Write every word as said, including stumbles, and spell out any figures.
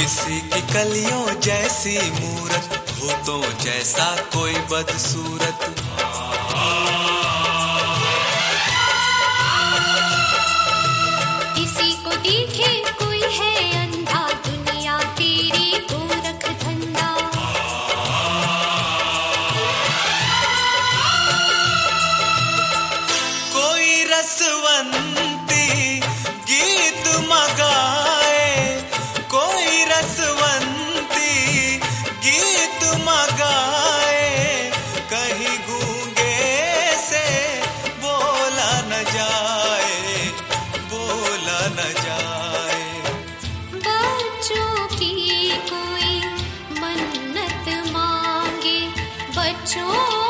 किसी की कलियों जैसी मूरत, भूतों जैसा कोई बदसूरत। किसी को देखे कोई है अंधा, दुनिया तेरी गोरख धंधा। कोई रसवंती गीत मगाए, कोई रसवंती गीत मगाए, कहीं गूंगे से बोला न जाए, बोला न जाए। बच्चों की कोई मन्नत मांगे, बच्चों